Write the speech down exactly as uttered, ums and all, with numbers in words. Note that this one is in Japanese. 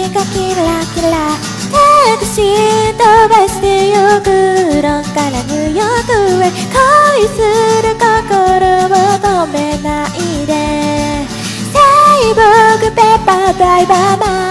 がキラキラタクシー飛ばしてゆくロンからニューヨークへ恋する心を止めないでサイボーグペッパーダイバーマン